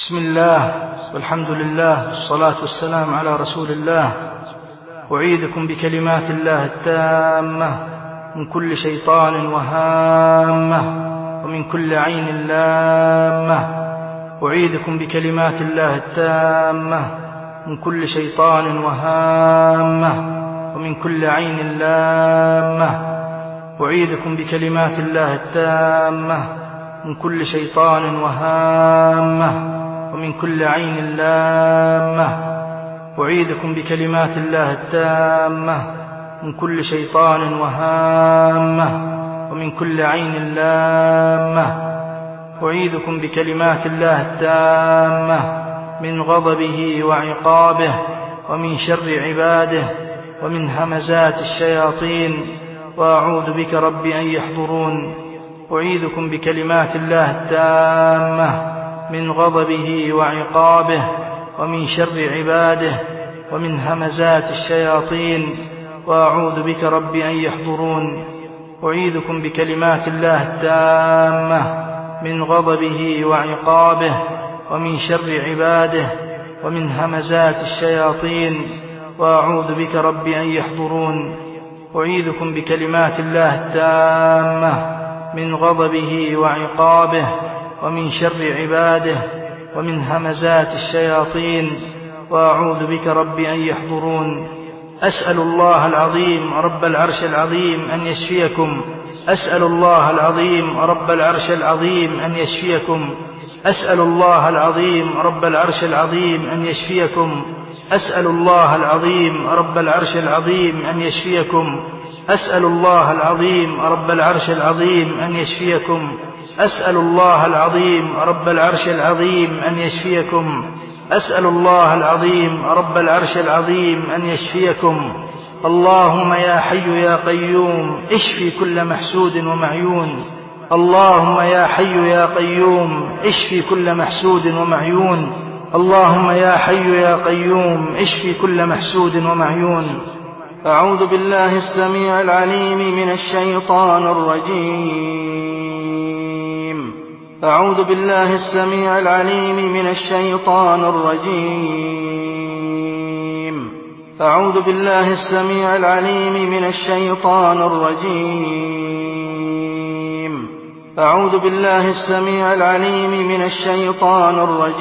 بسم الله والحمد لله والصلاة والسلام على رسول الله. أعيذكم بكلمات الله التامة من كل شيطان وهامة ومن كل عين لامة. أعيذكم بكلمات الله التامة من كل شيطان وهامة ومن كل عين لامة. أعيذكم بكلمات الله التامة من كل شيطان وهامة ومن كل عين لامة. أعيذكم بكلمات الله التامة من كل شيطان وهامة ومن كل عين لامة. أعيذكم بكلمات الله التامة من غضبه وعقابه ومن شر عباده ومن همزات الشياطين، وأعوذ بك رب أن يحضرون. أعيذكم بكلمات الله التامة من غضبه وعقابه ومن شر عباده ومن همزات الشياطين، وأعوذ بك رب أن يحضرون. أعيذكم بكلمات الله التامة من غضبه وعقابه ومن شر عباده ومن همزات الشياطين، وأعوذ بك رب أن يحضرون. أعيذكم بكلمات الله التامة من غضبه وعقابه ومن شر عباده ومن همزات الشياطين، وأعوذ بك رب أن يحضرون. أسأل الله العظيم رب العرش العظيم أن يشفيكم. أسأل الله العظيم رب العرش العظيم أن يشفيكم. أسأل الله العظيم رب العرش العظيم أن يشفيكم. أسأل الله العظيم رب العرش العظيم أن يشفيكم. أسأل الله العظيم رب العرش العظيم أن يشفيكم. أسأل الله العظيم رب العرش العظيم أن يشفيكم. أسأل الله العظيم رب العرش العظيم أن يشفيكم. اللهم يا حي يا قيوم اشفي كل محسود ومعيون. اللهم يا حي يا قيوم اشفي كل محسود ومعيون. اللهم يا حي يا قيوم اشفي كل محسود ومعيون. أعوذ بالله السميع العليم من الشيطان الرجيم. أعوذ بالله السميع العليم من الشيطان الرجيم. أعوذ بالله السميع العليم من الشيطان الرجيم. أعوذ بالله السميع العليم من الشيطان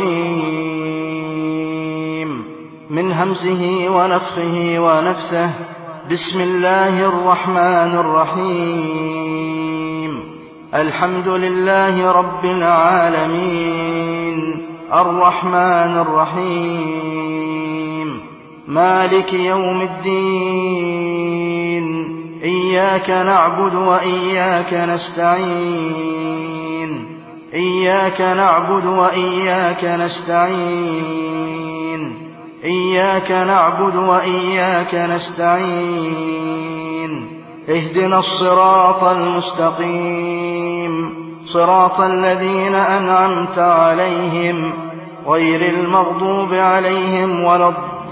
الرجيم من همزه ونفخه ونفثه. بسم الله الرحمن الرحيم. الحمد لله رب العالمين الرحمن الرحيم مالك يوم الدين. إياك نعبد وإياك نستعين. إياك نعبد وإياك نستعين. إياك نعبد وإياك نستعين. اهدنا الصراط المستقيم صراط الذين أنعمت عليهم غير المغضوب عليهم ولا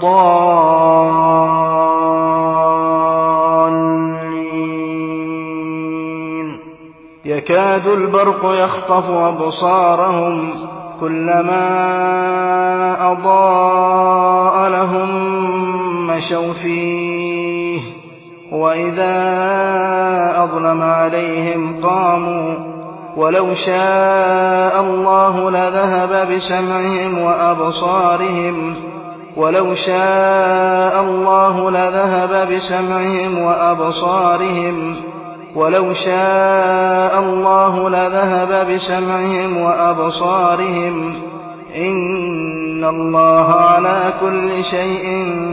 الضالين. يكاد البرق يخطف أبصارهم كلما أضاء لهم مشوا فيه وإذا أظلم عليهم قاموا. ولو شاء الله لذهب بسمعهم وأبصارهم. ولو شاء الله لذهب بسمعهم وأبصارهم. ولو شاء الله لذهب بسمعهم وأبصارهم. إن الله على كل شيء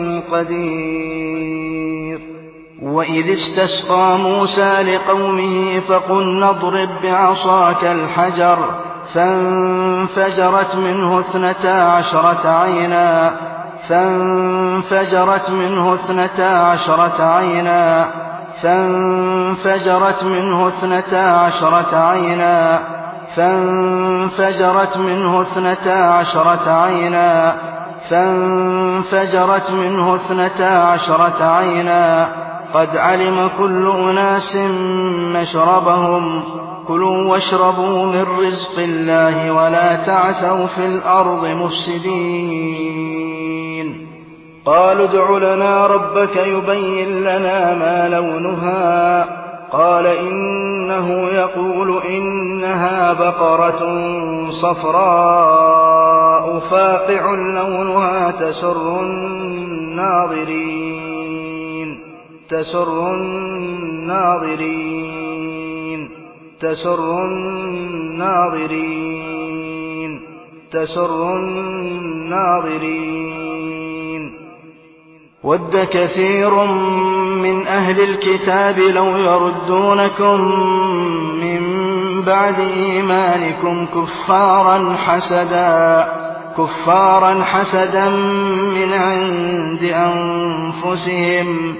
قدير. وإذ استسقى موسى لقومه فقلنا اضرب بعصاك الحجر فانفجرت منه 12 عينا. فانفجرت منه 12 عينا. فانفجرت منه 12 عينا. فانفجرت منه 12 عينا. فانفجرت منه 12 عينا. قد علم كل أناس مشربهم كلوا واشربوا من رزق الله ولا تعثوا في الأرض مفسدين قالوا ادع لنا ربك يبين لنا ما لونها قال إنه يقول إنها بقرة صفراء فاقع لونها تسر الناظرين ود كثير من أهل الكتاب لو يردونكم من بعد إيمانكم كفارا حسدا من عند أنفسهم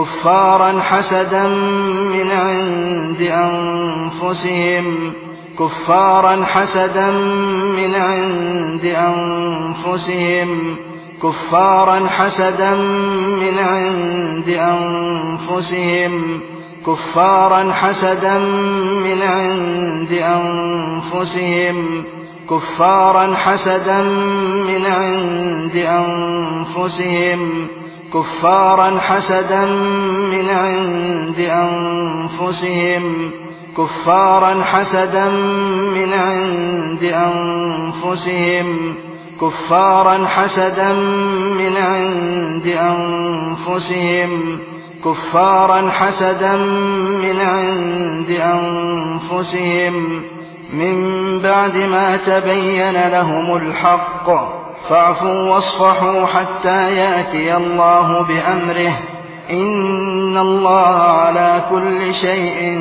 من بعد ما تبين لهم الحق فاعفوا واصفحوا حتى يأتي الله بأمره إن الله على كل شيء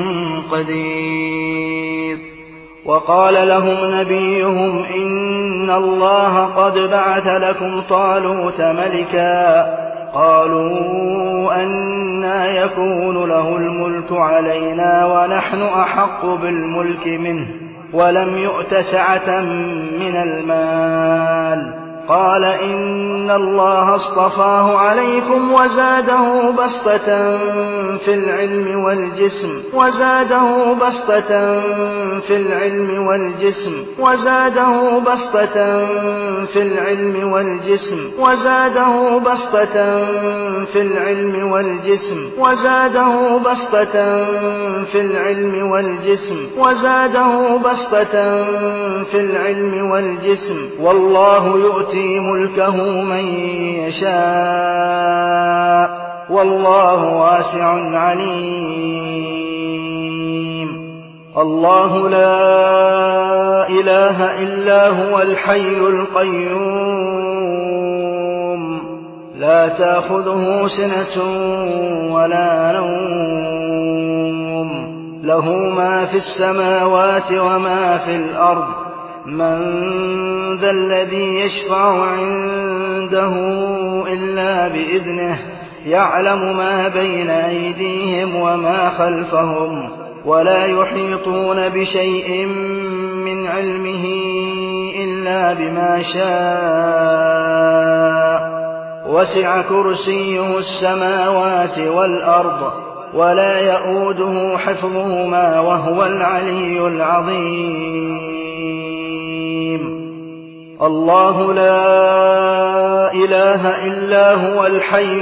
قدير وقال لهم نبيهم إن الله قد بعث لكم طالوت ملكا قالوا أنى يكون له الملك علينا ونحن أحق بالملك منه ولم يؤت سعة من المال قال إن الله اصطفاه عليكم وزاده بسطة في العلم والجسم والله يؤتي ملكه من يشاء والله واسع عليم الله لا إله إلا هو الحي القيوم لا تأخذه سنة ولا نوم له ما في السماوات وما في الأرض من ذا الذي يشفع عنده إلا بإذنه يعلم ما بين أيديهم وما خلفهم ولا يحيطون بشيء من علمه إلا بما شاء وسع كرسيه السماوات والأرض ولا يؤوده حفظهما وهو العلي العظيم الله لا إله إلا هو الحي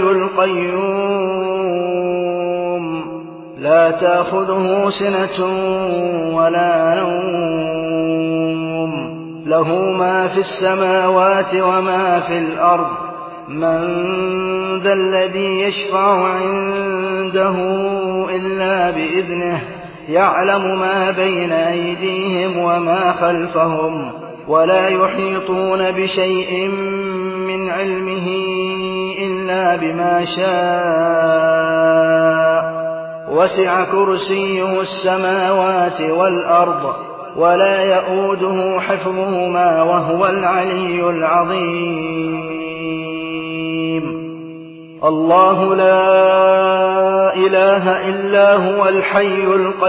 القيوم لا تأخذه سنة ولا نوم له ما في السماوات وما في الأرض من ذا الذي يشفع عنده إلا بإذنه يعلم ما بين أيديهم وما خلفهم ولا يحيطون بشيء من علمه إلا بما شاء وسع كرسيه السماوات والأرض ولا يؤوده حفظهما وهو العلي العظيم الله لا إله إلا هو الحي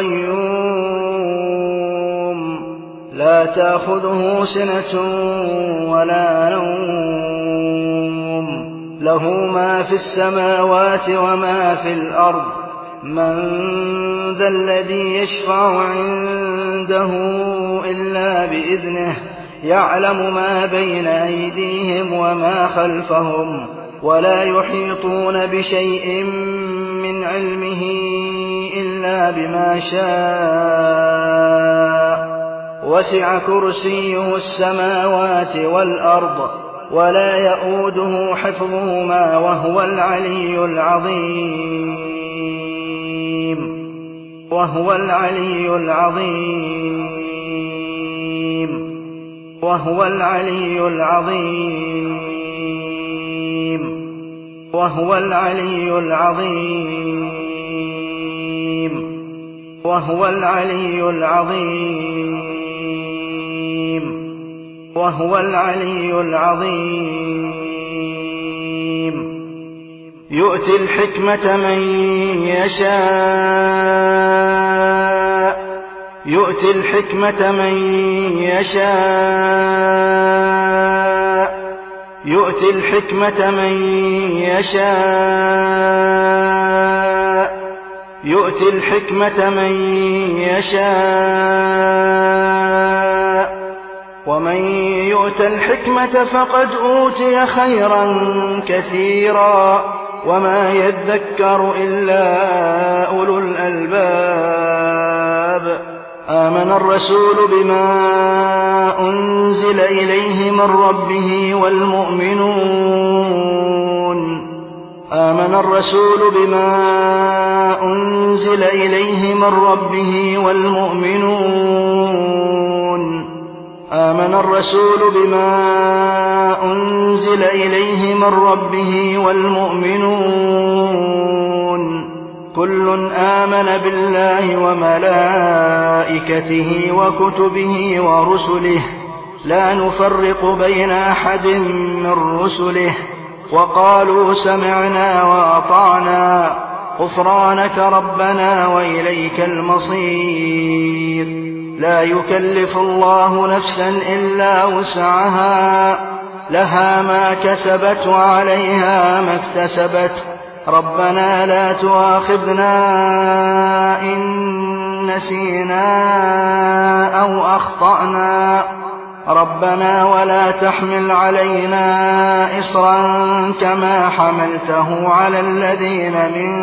القيوم لا تأخذه سنة ولا نوم له ما في السماوات وما في الأرض من ذا الذي يشفع عنده إلا بإذنه يعلم ما بين أيديهم وما خلفهم ولا يحيطون بشيء من علمه إلا بما شاء وسع كرسيه السماوات والأرض ولا يؤوده حفظهما وهو العلي العظيم وهو العلي العظيم وهو العلي العظيم وهو العلي العظيم وهو العلي العظيم وهو العلي العظيم يؤتي الحكمة من يشاء يؤتي الحكمة من يشاء يؤتي الحكمة من يشاء يؤتي الحكمة من يشاء ومن يؤت الحكمة فقد أوتي خيرا كثيرا وما يذكر إلا أولو الألباب آمن الرسول بما أنزل إليه من ربه والمؤمنون آمن الرسول بما أنزل إليه من ربه والمؤمنون آمن الرسول بما أنزل إليه من ربه والمؤمنون كل آمن بالله وملائكته وكتبه ورسله لا نفرق بين أحد من رسله وقالوا سمعنا وأطعنا غفرانك ربنا وإليك المصير لا يكلف الله نفسا إلا وسعها لها ما كسبت وعليها ما اكتسبت ربنا لا تؤاخذنا إن نسينا أو أخطأنا ربنا ولا تحمل علينا إصرا كما حملته على الذين من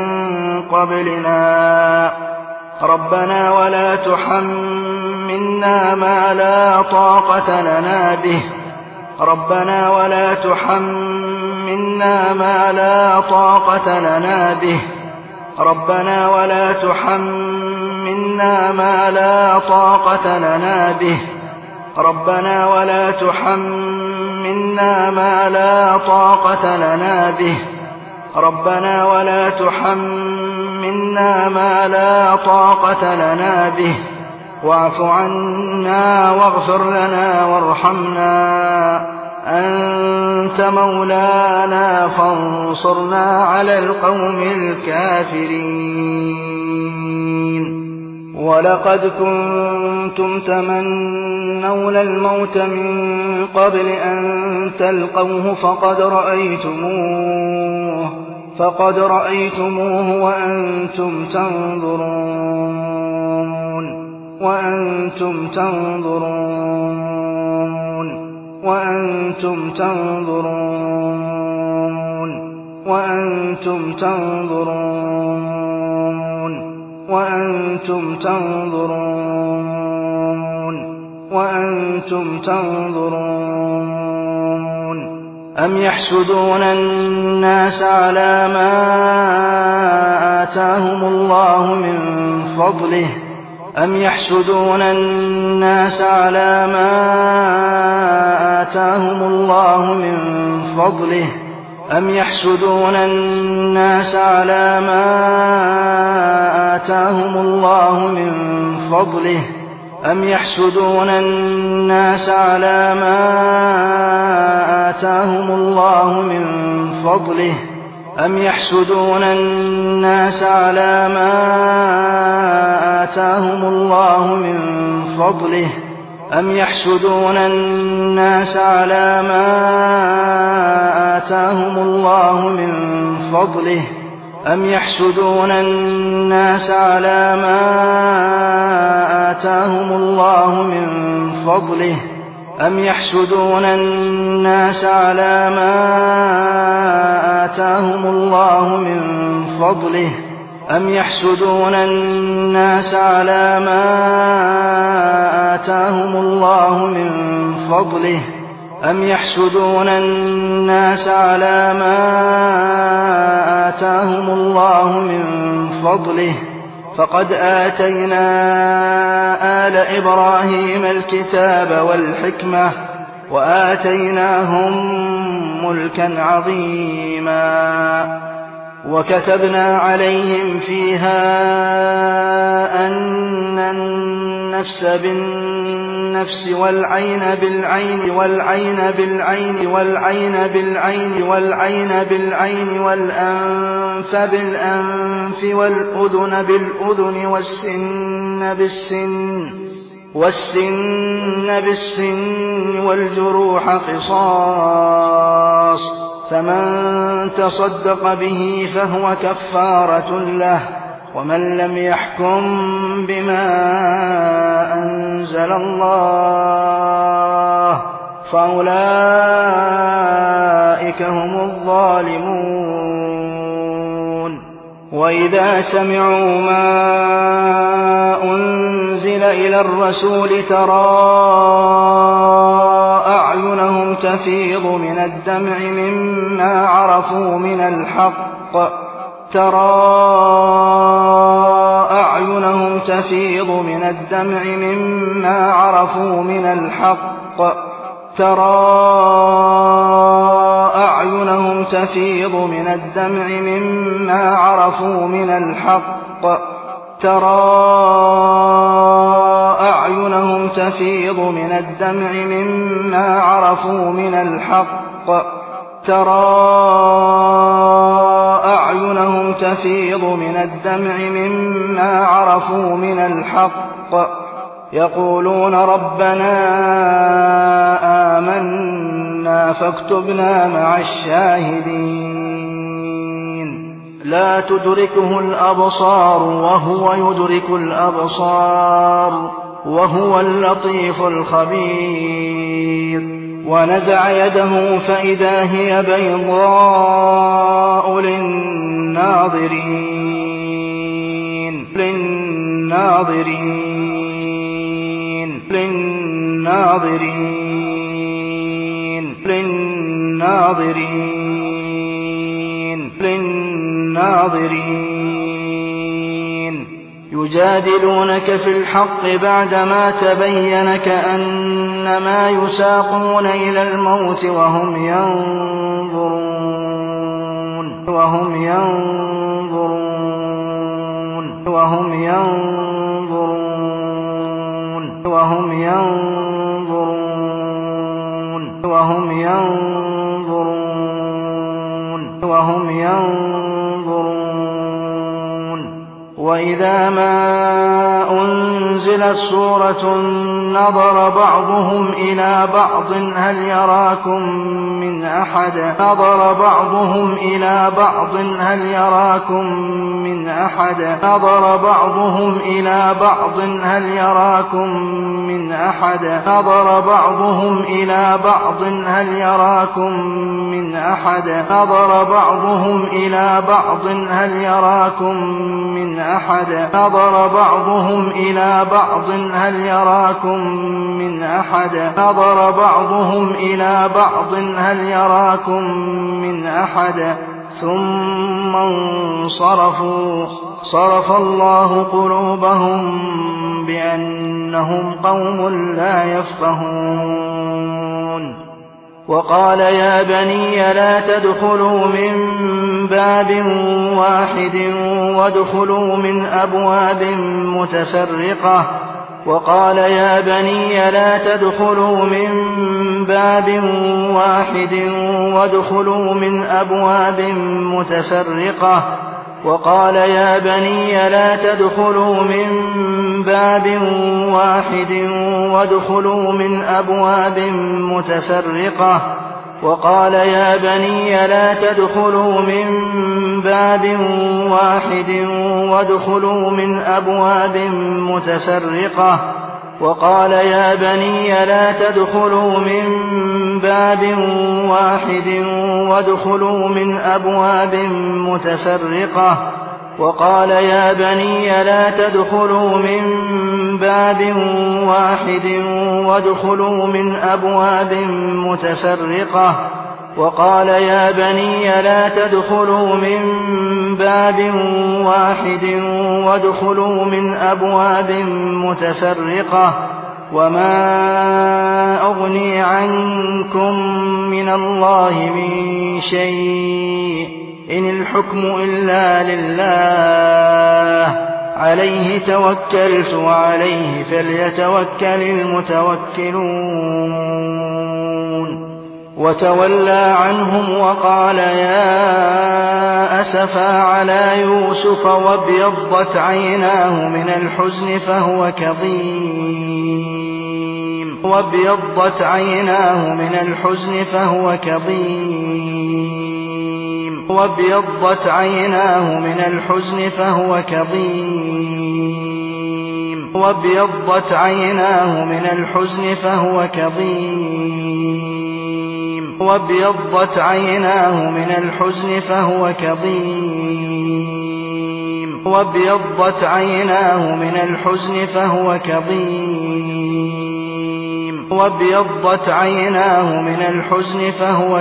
قبلنا ربنا ولا تحملنا ما لا طاقة لنا به ربنا ولا تحملنا ما لا طاقة لنا به ربنا ولا تحملنا ما لا طاقة لنا به ربنا ولا تحملنا ما لا طاقة لنا به ربنا ولا تحملنا ما لا طاقة لنا به واعف عنا واغفر لنا وارحمنا أنت مولانا فانصرنا على القوم الكافرين ولقد كنتم تمنون الموت من قبل أن تلقوه فقد رأيتموه وأنتم تنظرون وأنتم تنظرون وأنتم تنظرون وأنتم تنظرون وأنتم تنظرون وأنتم تنظرون أم يحسدون الناس على ما آتاهم الله من فضله أم يحسدون الناس على ما آتاهم الله من فضله أم يحسدون الناس على ما آتاهم الله من فضله أم يحسدون الناس على ما آتاهم الله من فضله أم يحسدون الناس على ما آتاهم الله من فضله أم يحسدون الناس على ما آتاهم الله من فضله أم يحسدون الناس على ما آتاهم الله من فضله أم يحسدون الناس على ما آتاهم الله من فضله أم يحسدون الناس على ما آتاهم الله من فضله أم يحسدون الناس على ما آتاهم الله من فضله فقد آتينا آل إبراهيم الكتاب والحكمة وآتيناهم ملكا عظيما وكتبنا عليهم فيها أن النفس بالنفس والعين بالعين والعين بالعين والعين بالعين والعين بالعين والأنف بالأنف والأذن بالأذن والسن بالسن والجروح قصاص فمن تصدق به فهو كفارة له ومن لم يحكم بما أنزل الله فأولئك هم الظالمون وإذا سمعوا ما أنزل إلى الرسول ترى أعينهم تفيض من الدمع مما عرفوا من الحق يقولون ربنا آمنا فاكتبنا مع الشاهدين لا تدركه الأبصار وهو يدرك الأبصار وهو اللطيف الخبير ونزع يده فإذا هي بيضاء للناظرين يجادلونك في الحق بعدما تبين كأنما يساقون إلى الموت وهم ينظرون وإذا ما أنزلت سورة نظر بعضهم إلى بعض هل يراكم من أحد ثم انصرفوا صرف الله قلوبهم بأنهم قوم لا يفقهون وقال يا بني لا تدخلوا من باب واحد وادخلوا من أبواب متفرقة وقال يا بني لا تدخلوا من باب واحد وادخلوا من أبواب متفرقة وقال يا بني لا تدخلوا من باب واحد وادخلوا من أبواب متفرقة وقال يا بني لا تدخلوا من باب واحد وادخلوا من أبواب متفرقة وقال يا بني لا تدخلوا من باب واحد وادخلوا من أبواب متفرقة وقال يا بني لا تدخلوا من باب واحد وادخلوا من أبواب متفرقة وما أغني عنكم من الله من شيء إن الحكم إلا لله عليه توكلت وعليه فليتوكل المتوكلون وتولى عنهم وقال يا أسفا على يوسف وابيضت عيناه من الحزن فهو كظيم وابيضت عيناه من الحزن فهو كظيم وابيضت عيناه من الحزن فهو كظيم وابيضت عيناه من الحزن فهو كظيم وابيضت عيناه من الحزن فهو كظيم وابيضت عيناه من الحزن فهو كظيم وابيضت عيناه من الحزن فهو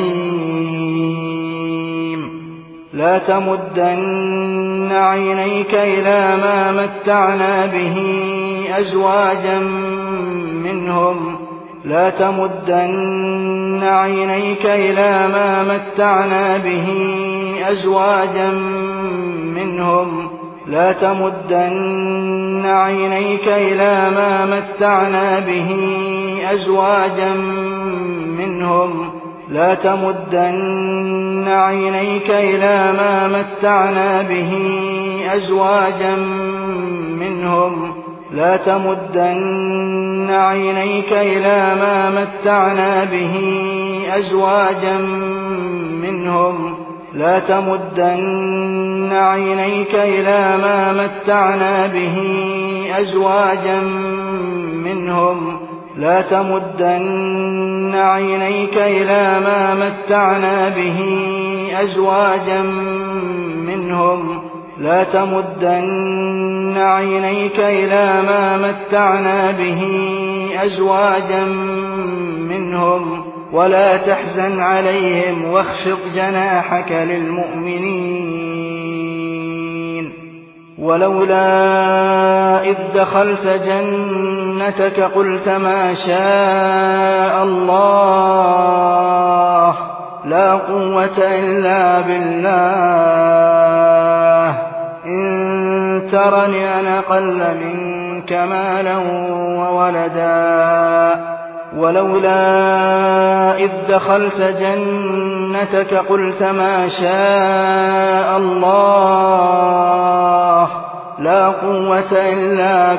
كظيم لا تمدن عينيك إلى ما متعنا به أزواجا منهم لا تمدن عينيك إلى ما متعنا به أزواجا منهم لا تمدن عينيك إلى ما متعنا به أزواجا منهم لا تمدن عينيك إلى ما متعنا به أزواجا منهم لا تمدن عينيك إلى ما متعنا به أزواجا منهم لا تمدن عينيك إلى ما متعنا به أزواجا منهم لا تمدن عينيك إلى ما متعنا به أزواجا منهم لا تمدن عينيك إلى ما متعنا به أزواجا منهم ولا تحزن عليهم واخفض جناحك للمؤمنين ولولا إذ دخلت جنتك قلت ما شاء الله لا قوة إلا بالله إن ترني أنا أقل منك مالا وولدا ولولا إذ دخلت جنتك قلت ما شاء الله لا قوة إلا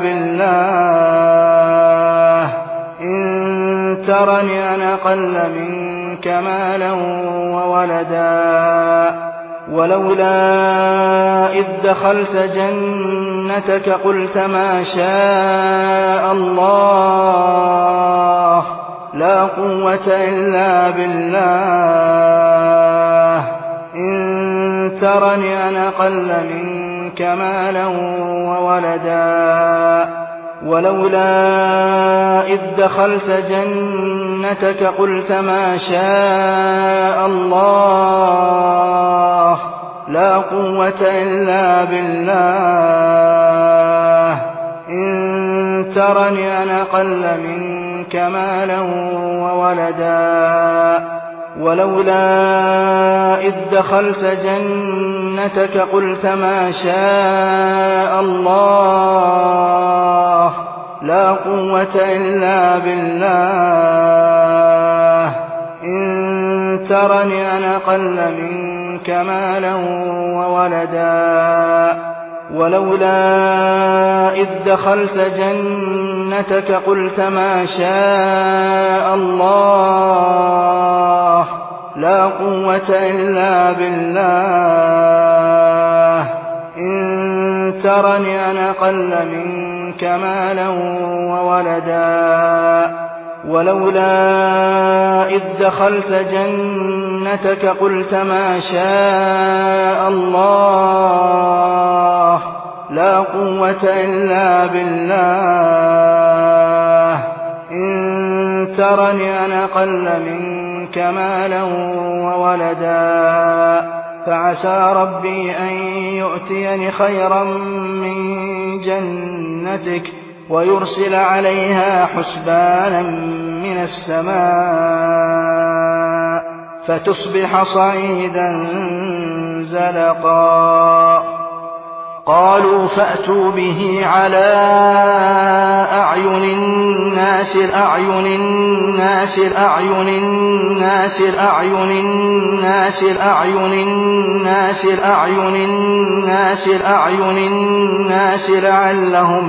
بالله إن ترني أنا أقل منك مالا وولدا ولولا إذ دخلت جنتك قلت ما شاء الله لا قوة إلا بالله إن ترني أنا أقل منك مالا وولدا ولولا إذ دخلت جنتك قلت ما شاء الله لا قوة إلا بالله إن ترني أنا أقل منك مالا وولدا ولولا إذ دخلت جنتك قلت ما شاء الله لا قوة إلا بالله إن ترني أنا أقل منك منك مالا وولدا ولولا إذ دخلت جنتك قلت ما شاء الله لا قوة إلا بالله إن ترني أنا أقل منك مالا وولدا ولولا إذ دخلت جنتك قلت ما شاء الله لا قوة إلا بالله إن ترني أنا أقل منك مالا وولدا فعسى ربي أن يؤتيني خيرا من جنتك ويرسل عليها حسبانا من السماء فتصبح صعيدا زلقا قالوا فأتوا به على أعين الناس لعلهم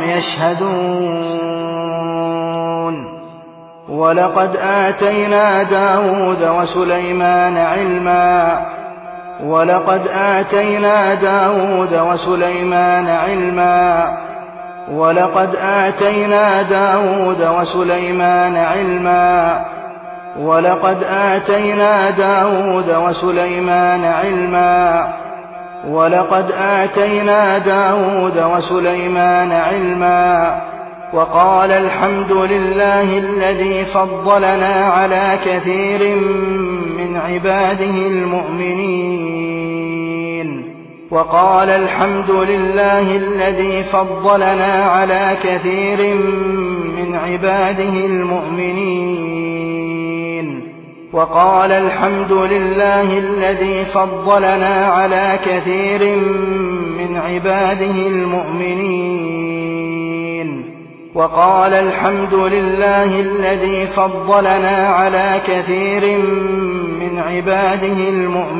يشهدون ولقد آتينا داود وسليمان علما ولقد آتينا داود وسليمان علما ولقد آتينا داود وسليمان علما ولقد آتينا داود وسليمان علما ولقد آتينا داود وسليمان علما وقال الحمد لله الذي فضلنا على كثير من عباده المؤمنين وقال الحمد لله الذي فضلنا على كثير من عباده المؤمنين وقال الحمد لله الذي فضلنا على كثير من عباده المؤمنين وقال الحمد لله الذي فضلنا على كثير من عباده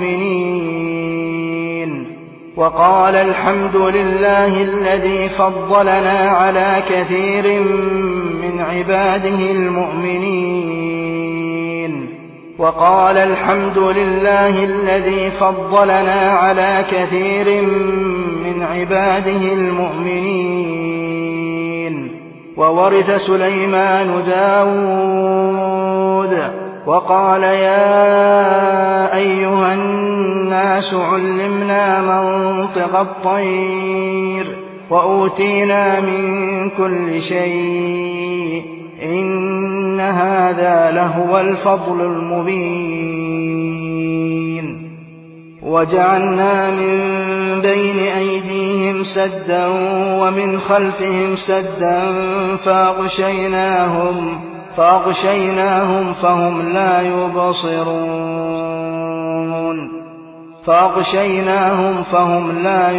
المؤمنين وقال الحمد لله الذي فضلنا على كثير من عباده المؤمنين وقال الحمد لله الذي فضلنا على كثير من عباده المؤمنين وورث سليمان داود وقال يا أيها الناس علمنا منطق الطير وأوتينا من كل شيء إن هذا لهو الفضل المبين وجعلنا من بين أيديهم سدا ومن خلفهم سدا فأغشيناهم فهم لا يبصرون فأغشيناهم فهم لا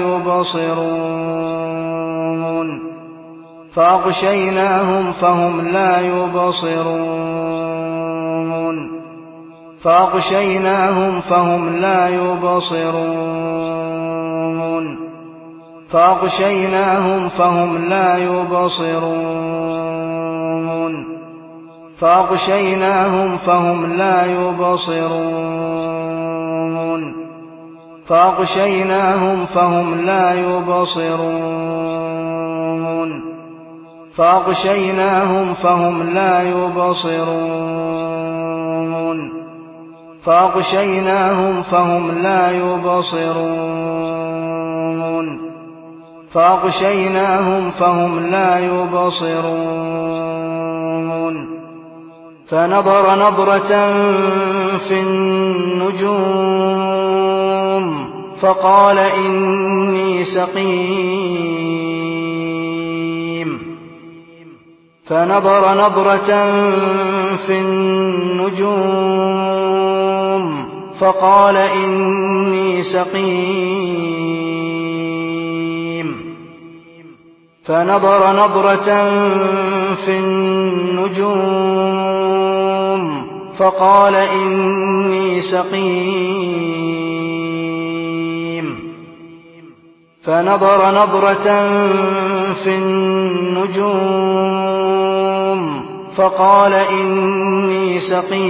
يبصرون فأغشيناهم فهم لا يبصرون فأغشيناهم فهم لا يبصرون فأغشيناهم فهم لا يبصرون فأغشيناهم فهم لا يبصرون فأغشيناهم فهم لا يبصرون فأغشيناهم فهم لا يبصرون فأغشيناهم فهم لا يبصرون فأغشيناهم فهم لا يبصرون فنظر نظرة في النجوم فقال إني سقيم فنظر نظرة في النجوم فقال إني سقيم فنظر نظرة في النجوم فقال إني سقيم فنظر نظرة في النجوم فقال إني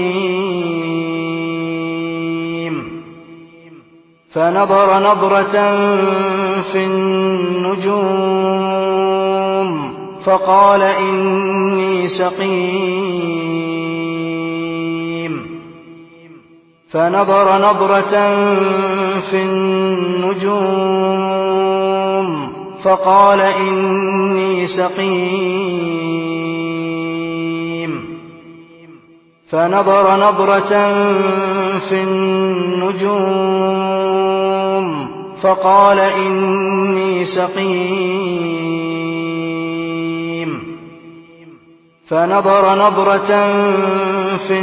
سقيم. فنظر نظرة في النجوم فقال إني سقيم. فنظر نظرة في النجوم فقال إني سقيم. فنظر نظرة في النجوم فقال إني سقيم. فنظر نظرة في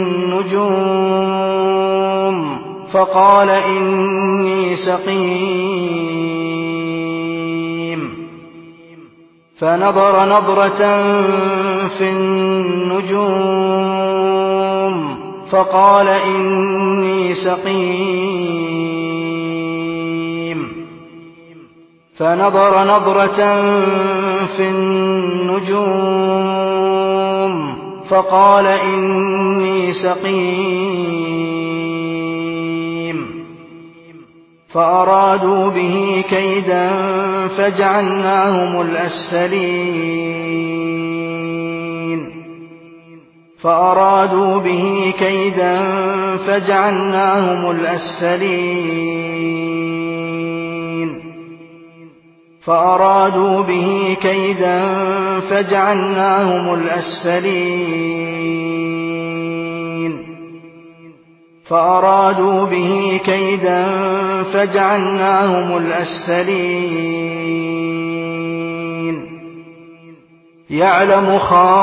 النجوم فقال إني سقيم. فنظر نظرة في النجوم فقال إني سقيم. فنظر نظرة في النجوم فقال إني سقيم. فأرادوا به كيدا فجعلناهم الأسفلين. فأرادوا به كيدا فجعلناهم الأسفلين. فأرادوا به كيدا فجعلناهم الأسفلين. فأرادوا به كيدا فجعلناهم الأسفلين. يعلم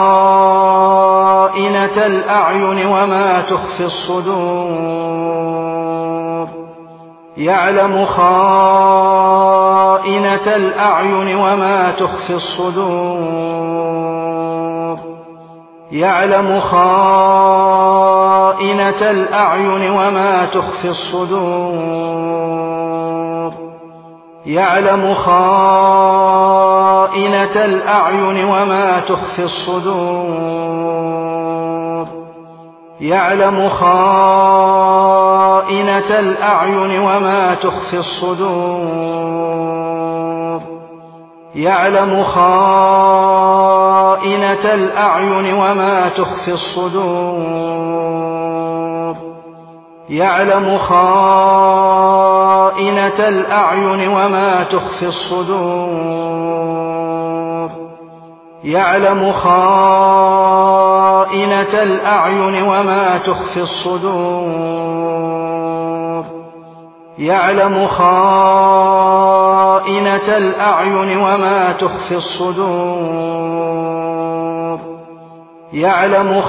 خائنة الأعين وما تخفي الصدور. يعلم خائنة الأعين وما تخفي الصدور. يعلم خائنة الأعين وما تخفي الصدور. يعلم خائنة الأعين وما تخفي الصدور. يعلم خائنة الأعين وما تخفي الصدور. يعلم خائنة الأعين وما تخفي الصدور. يعلم خائنة الأعين وما تخفي الصدور. يعلم خائنة الأعين وما تخفي الصدور. يعلم خائنة الأعين وما تخفي الصدور. يعلم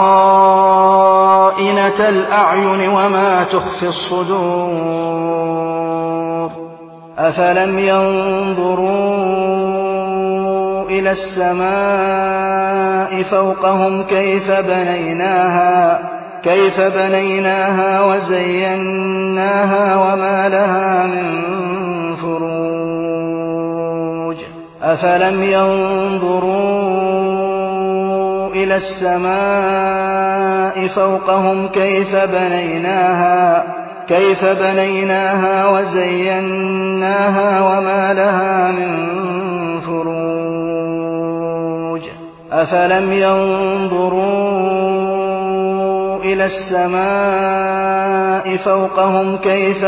خائنة الأعين وما تخفي الصدور. أفلم ينظروا إلى السماء فوقهم كيف بنيناها وزيناها وما لها من فروج. أفلم ينظروا إلى السماء فوقهم كيف بنيناها وزيناها وما لها من فروج. أفلم ينظروا إلى السماء فوقهم كيف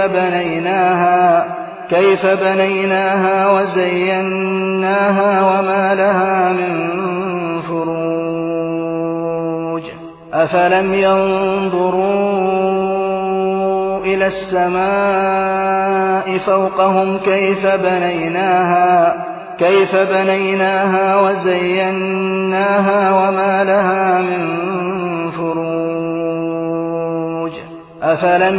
بنيناها وزيناها وما لها من فروج. أفلم ينظروا إلى السماء فوقهم كيف بنيناها وزيناها وما لها من فروج. أفلم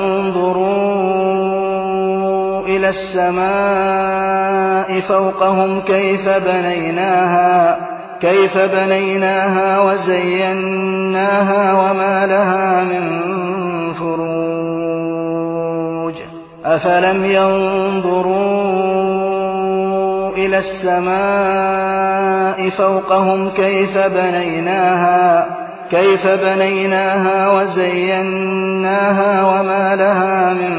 ينظروا إلى السماء فوقهم كيف بنيناها وزيناها وما لها من فروج. أفلم ينظروا إلى السماء فوقهم كيف بنيناها وزيناها وما لها من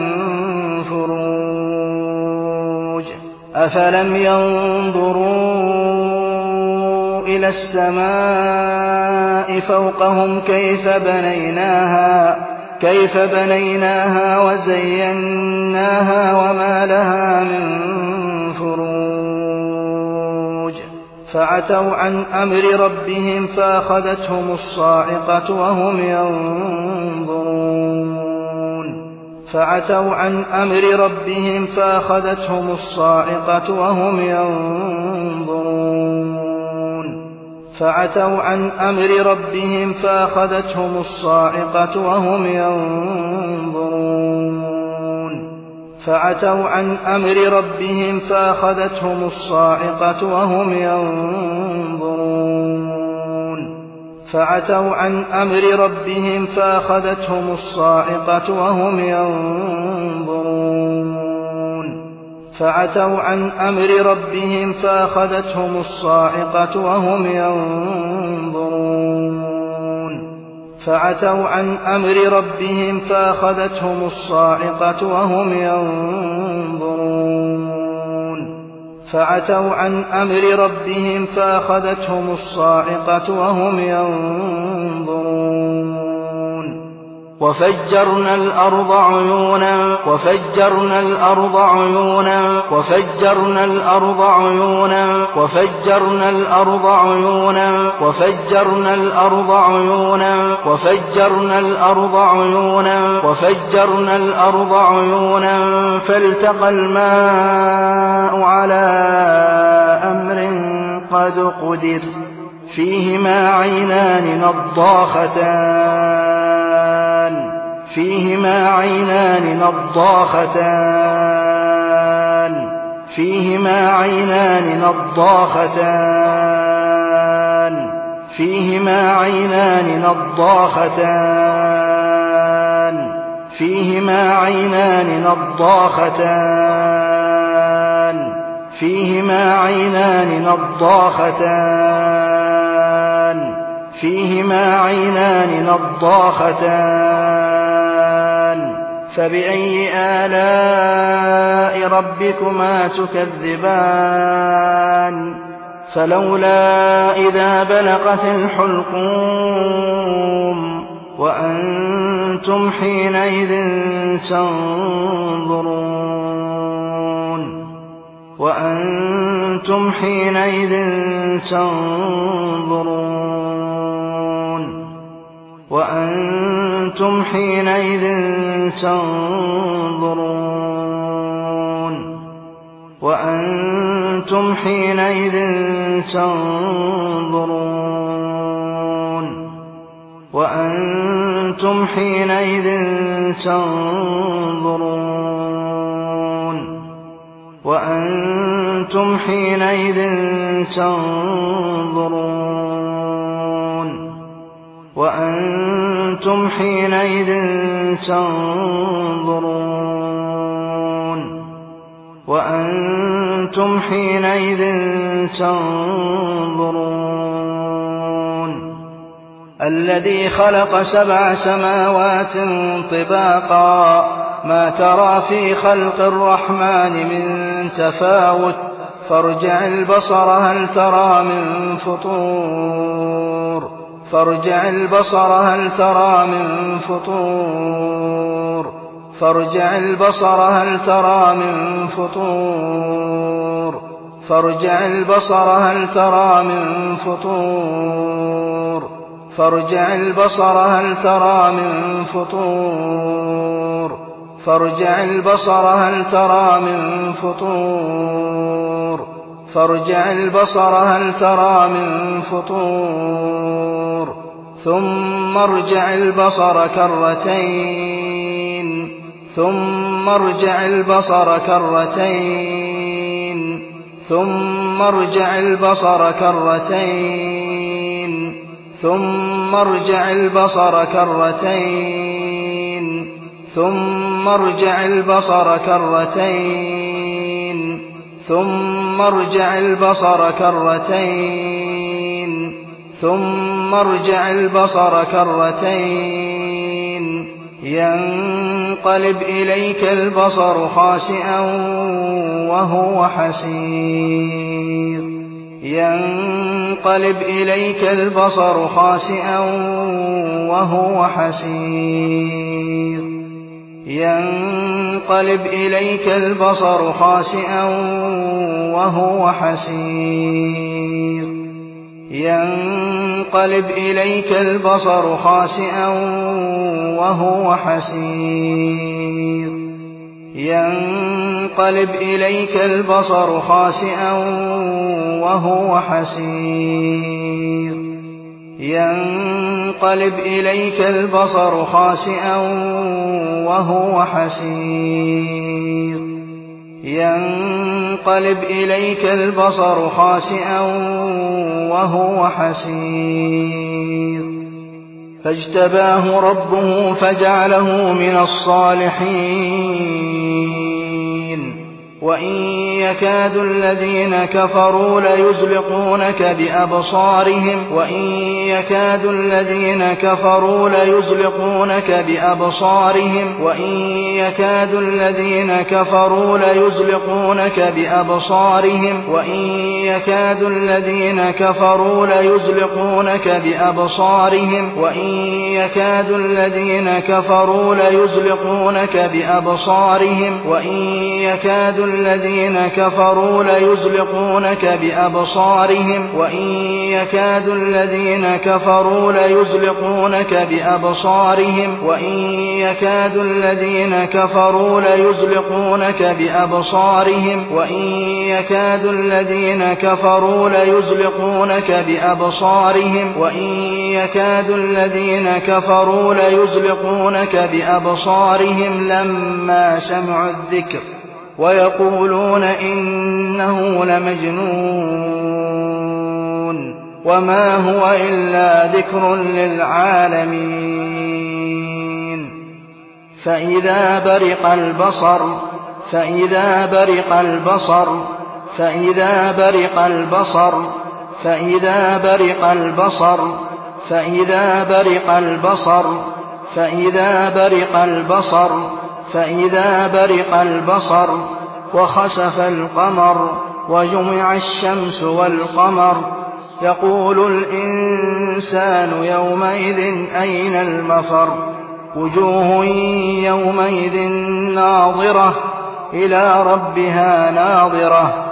فروج أفلم ينظروا إلى السماء فوقهم كيف بنيناها وزيناها وما لها من فروج فعتوا عن أمر ربهم فأخذتهم الصاعقة وهم ينظرون فعتوا عن أمر ربهم فأخذتهم الصاعقة وهم ينظرون فعتوا عن أمر ربهم فأخذتهم الصاعقة وهم ينظرون فعتوا عن أمر ربهم فأخذتهم الصاعقة وهم ينظرون فعتوا عن أمر ربهم فأخذتهم الصاعقة وهم ينظرون فعتوا عن أمر ربهم فأخذتهم الصاعقة وهم ينظرون فعتوا عن أمر ربهم فأخذتهم الصاعقة وهم ينظرون فعتوا عن أمر ربهم فأخذتهم الصاعقة وهم ينظرون وفجرنا الأرض عيونا وفجرنا الأرض عيونا وفجرنا الأرض عيونا وفجرنا الأرض عيونا وفجرنا الأرض عيونا وفجرنا الأرض عيونا وفجرنا الأرض عيونا فالتقى الماء على أمر قد قدر فيهما عينان نضاختان فيهما عينان نضاختان فيهما عينان نضاختان فيهما عينان نضاختان فيهما عينان نضاختان فيهما عينان نضاختان فيهما عينان نضاختان فبأي آلاء ربكما تكذبان فلولا إذا بلغت الحلقوم وأنتم حينئذ تنظرون وأنتم حينئذ تنظرون وأنتم حينئذ تنظرون وأنتم حينئذ تنظرون وأنتم حينئذ تنظرون وأنتم حينئذ تنظرون وأنتم حينئذ تنظرون وأنتم حينئذ تنظرون الذي خلق 7 سماوات طباقا ما ترى في خلق الرحمن من تفاوت فارجع البصر هل ترى من فطور فارجع البصر هل ترى من فطور فارجع البصر هل ترى من فطور فارجع البصر هل ترى من فطور فارجع البصر هل ترى من فطور فارجع البصر هل ترى من فطور فارجع البصر هل ترى من فطور ثم ارجع البصر كرتين ثم ارجع البصر كرتين ثم ارجع البصر كرتين ثم ارجع البصر كرتين ثم ارجع البصر كرتين ثم ارجع البصر كرتين ينقلب إليك البصر خاسئا وهو حسير فاجتباه ربه فجعله من الصالحين وإن يكاد الذين كفروا ليزلقونك بأبصارهم لما سمعوا الذكر ويقولون إنه لمجنون وما هو إلا ذكر للعالمين فإذا برق البصر وخسف القمر وجمع الشمس والقمر يقول الإنسان يومئذ أين المفر وجوه يومئذ ناظرة إلى ربها ناظرة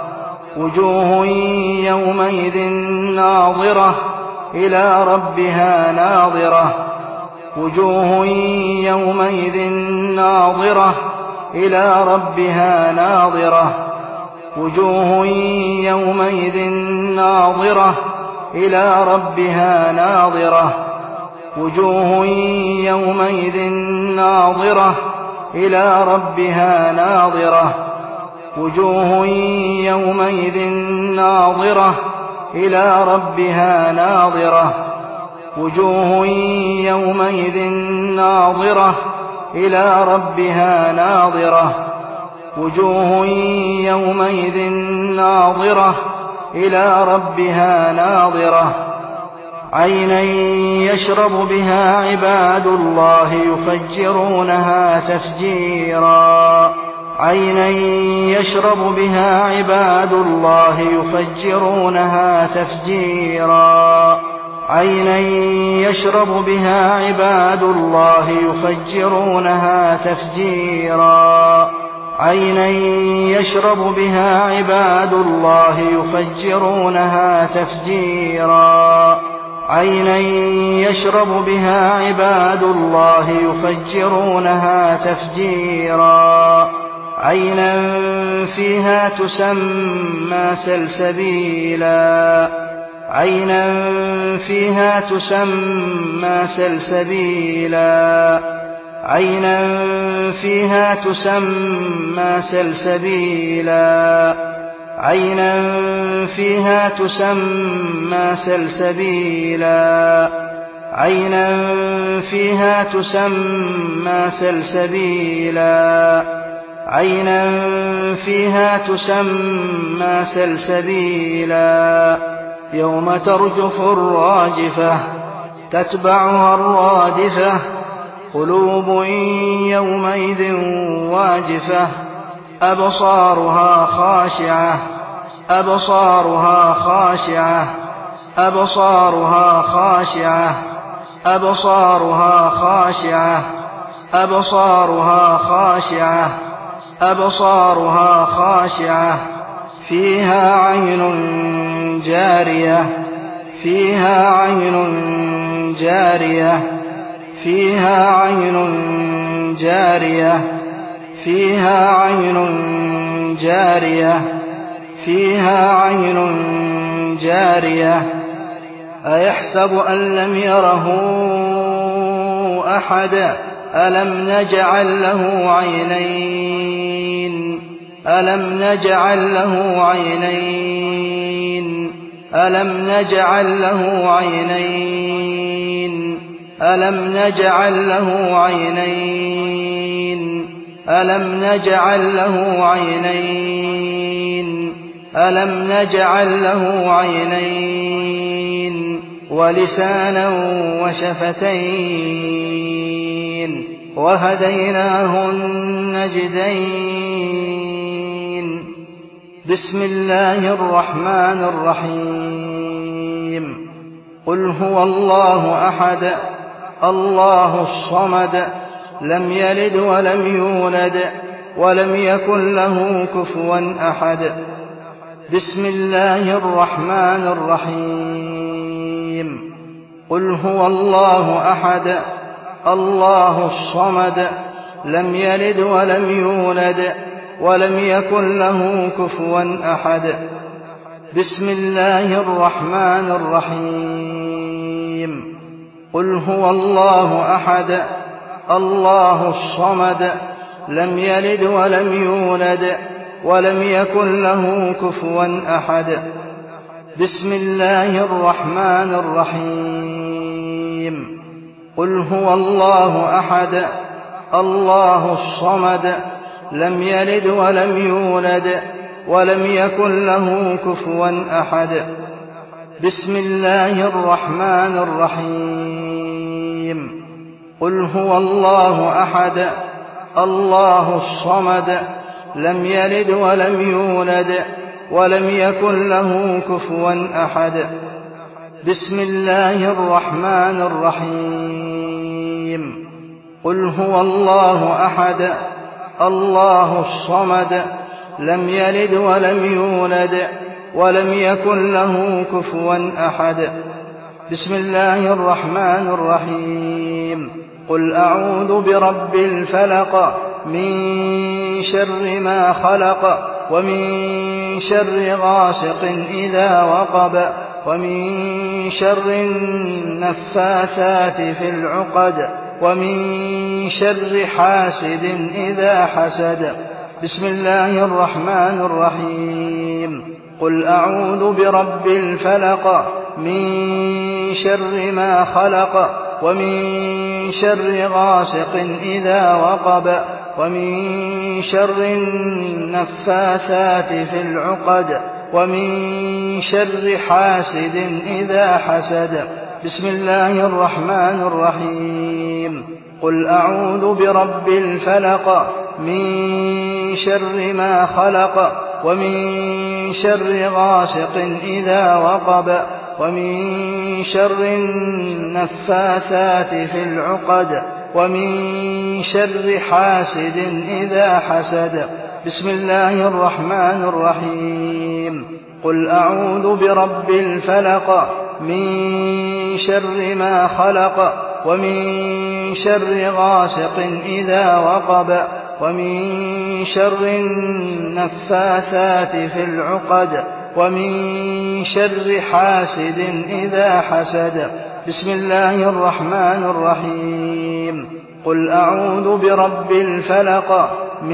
عينا يشرب بها عباد الله يفجرونها تفجيرا عينا فيها تسمى سلسبيلا عينا فيها تسمى سلسبيلا يوم ترجف الراجفة تتبعها الرادفة قلوب يومئذ واجفة أبصارها خاشعة أبصارها خاشعة أبصارها خاشعة أبصارها خاشعة أبصارها خاشعة أبصارها خاشعة فيها عين جارية فيها عين جارية فيها عين جارية فيها عين جارية فيها عين جارية أيحسب أن لم يره أحد ألم نجعل له عينين ألم نجعل له عينين ألم نجعل له عينين ألم نجعل له عينين ألم نجعل له عينين ألم نجعل له عينين ولسانا وشفتين وهديناه النجدين بسم الله الرحمن الرحيم قل هو الله أحد الله الصمد لم يلد ولم يولد ولم يكن له كفوا أحد بسم الله الرحمن الرحيم قل هو الله أحد الله الصمد لم يلد ولم يولد ولم يكن له كفوا أحد بسم الله الرحمن الرحيم قل هو الله أحد الله الصمد لم يلد ولم يولد ولم يكن له كفوا أحد بسم الله الرحمن الرحيم قل هو الله أحد الله الصمد لم يلد ولم يولد ولم يكن له كفوا أحد بسم الله الرحمن الرحيم قل هو الله أحد الله الصمد لم يلد ولم يولد ولم يكن له كفوا أحد بسم الله الرحمن الرحيم قل هو الله أحد الله الصمد لم يلد ولم يولد ولم يكن له كفوا أحد بسم الله الرحمن الرحيم قل أعوذ برب الفلق من شر ما خلق ومن شر غاسق إذا وقب ومن شر النفاثات في العقد ومن شر حاسد إذا حسد بسم الله الرحمن الرحيم قل أعوذ برب الفلق من شر ما خلق ومن شر غاسق إذا وقب ومن شر النفاثات في العقد ومن شر حاسد إذا حسد بسم الله الرحمن الرحيم قل أعوذ برب الفلق من شر ما خلق ومن شر غاسق إذا وقب ومن شر النفاثات في العقد ومن شر حاسد إذا حسد بسم الله الرحمن الرحيم قل أعوذ برب الفلق من شر ما خلق ومن شر غاسق إذا وقب ومن شر النفاثات في العقد ومن شر حاسد إذا حسد بسم الله الرحمن الرحيم قل أعوذ برب الفلق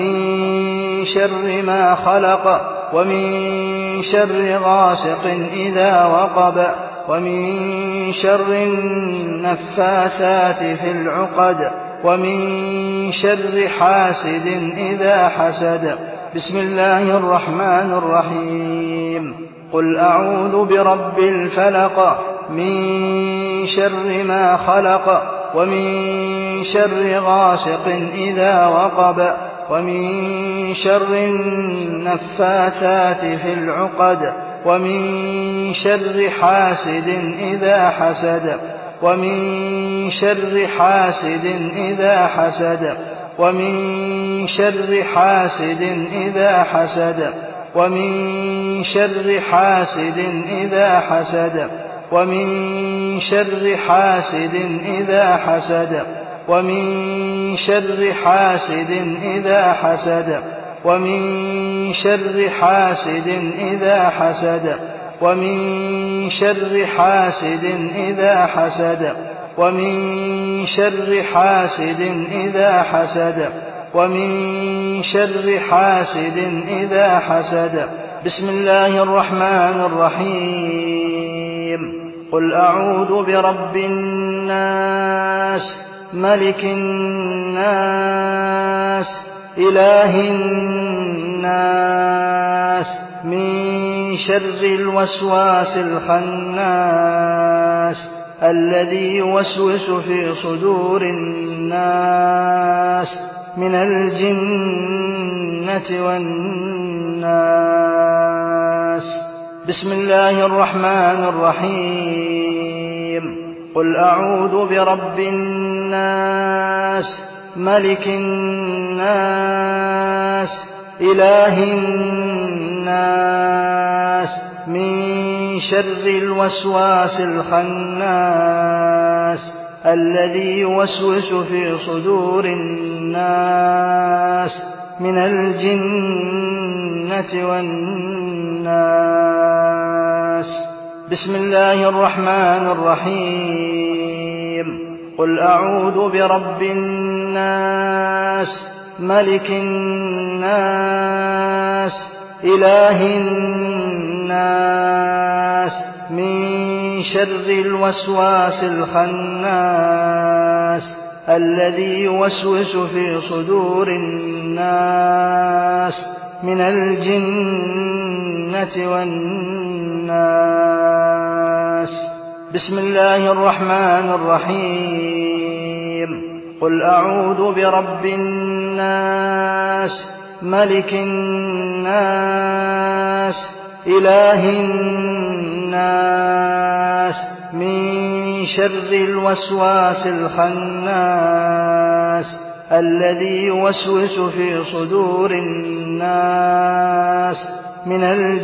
من شر ما خلق ومن شر غاسق إذا وقب ومن شر النفاثات في العقد ومن شر حاسد إذا حسد. بسم الله الرحمن الرحيم. قل أعوذ برب الفلق من شر ما خلق ومن شر غاسق إذا وقب ومن شر النفاثات في العقد ومن شر حاسد إذا حسد ومن شر حاسد إذا حسد ومن شر حاسد إذا حسد ومن شر حاسد إذا حسد ومن شر حاسد إذا حسد ومن شر حاسد إذا حسد ومن شر حاسد إذا حسد ومن شر حاسد إذا حسد ومن شر حاسد إذا حسد ومن شر حاسد إذا حسد. بسم الله الرحمن الرحيم. قل أعوذ برب الناس ملك الناس إله الناس من شر الوسواس الخناس الذي يوسوس في صدور الناس من الجنة والناس. بسم الله الرحمن الرحيم. قل أعوذ برب الناس ملك الناس إله الناس من شر الوسواس الخناس الذي يوسوس في صدور الناس من الجنة والناس. بسم الله الرحمن الرحيم. قل أعوذ برب الناس ملك الناس إله الناس من شر الوسواس الخناس الذي يوسوس في صدور الناس من الجنة والناس. بسم الله الرحمن الرحيم. قل أعوذ برب الناس ملك الناس إله الناس من شر الوسواس الخناس الذي يوسوس في صدور الناس من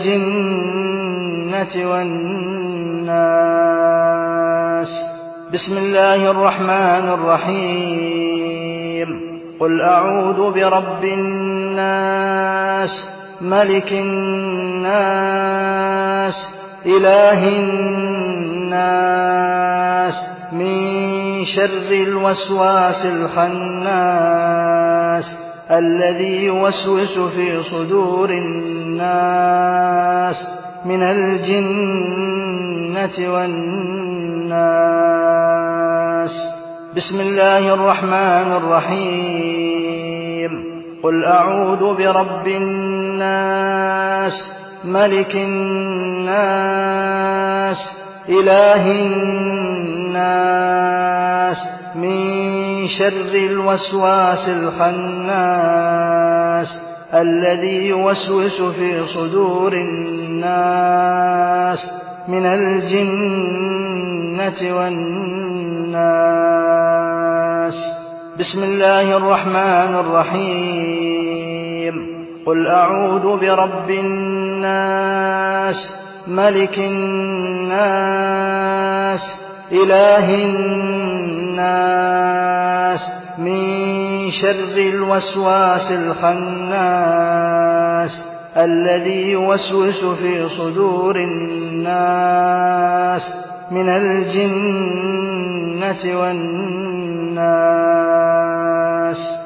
الجنة والناس. بسم الله الرحمن الرحيم. قل أعوذ برب الناس ملك الناس إله الناس من شر الوسواس الخناس الذي يوسوس في صدور الناس من الجنة والناس. بسم الله الرحمن الرحيم. قل أعوذ برب الناس ملك الناس إله الناس من شر الوسواس الخناس الذي يوسوس في صدور الناس من الجنة والناس. بسم الله الرحمن الرحيم. قل أعوذ برب الناس ملك الناس إله الناس من شر الوسواس الخناس الذي يوسوس في صدور الناس من الجنة والناس.